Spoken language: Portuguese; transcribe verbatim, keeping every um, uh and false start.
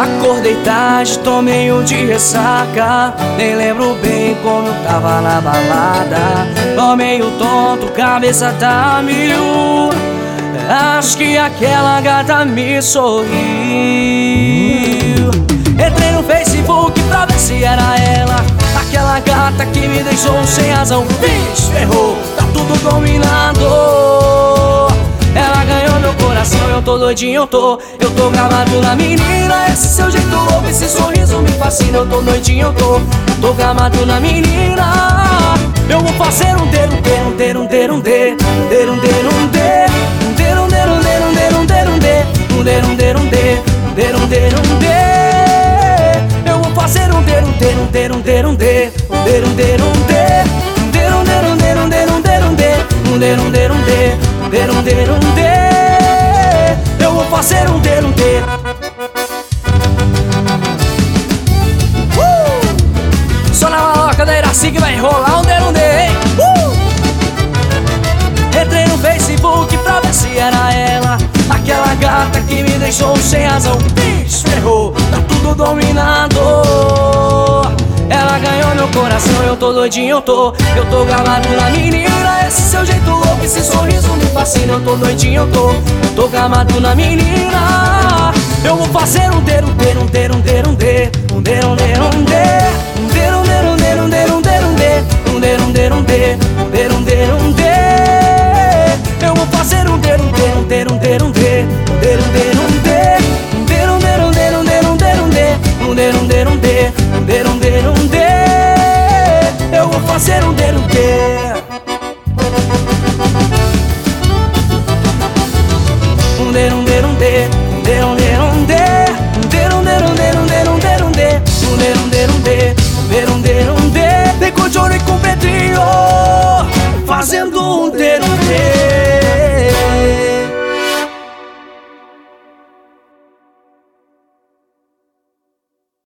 Acordei tarde, tomei um de ressaca. Nem lembro bem como eu tava na balada. Tô meio tonto, cabeça tá a mil. Acho que aquela gata me sorriu. Entrei no Facebook pra ver se era ela, aquela gata que me deixou sem razão. Vixe, ferrou, tá tudo dominado. Ela ganhou meu coração, eu tô doidinho, eu tô Eu tô gamado na menina. Esse seu jeito louco, esse sorriso me fascina. Eu tô doidinho, eu tô Tô gamado na menina. Eu vou fazer um ter, um ter, um ter, um ter, um ter Ter, um ter, um ter Um ter, um ter, um ter, um ter, um ter, um ter Um ter, um ter, um ter Ter, um ter, um ter Eu vou fazer um ter, um ter, um ter, um ter, um ter Um ter, um ter, um ter Um ter, um ter, um ter, um ter, um ter, um ter Um ter, um ter, um ter Ter, um ter, um ter Eu vou fazer um ter, um ter uh! Só na maloca da Iraci que vai rolar um ter, um ter uh! Entrei no Facebook pra ver se era ela, aquela gata que me deixou sem razão. Bicho, ferrou, tá tudo dominado. Ela ganhou meu coração, eu tô doidinho, eu tô Eu tô gamado na menina. Esse seu jeito louco, esse sorriso me fascina. Eu tô doidinho, eu tô Eu tô gamado na menina. Eu vou fazer um ter, um ter, um ter, um ter, um ter Um ter, um ter, um ter Um ter, um ter, um ter, um ter, um ter, um ter Um ter, um ter, um ter Um ter, um ter, um ter Eu vou fazer um ter, um ter, um ter, um ter, um ter Um ter, um ter, um ter Um ter, um ter, um ter, um ter, um ter, um ter Um ter, um ter, um ter Um ter, um ter, um ter Eu vou fazer um ter, um ter Um ter, um ter, um ter Um ter, um ter, um ter Um ter, um ter, um ter, um ter, um ter, um ter Um ter, um ter, um ter Um ter, um ter, um ter Vem com o Johnny e com o Pedrinho fazendo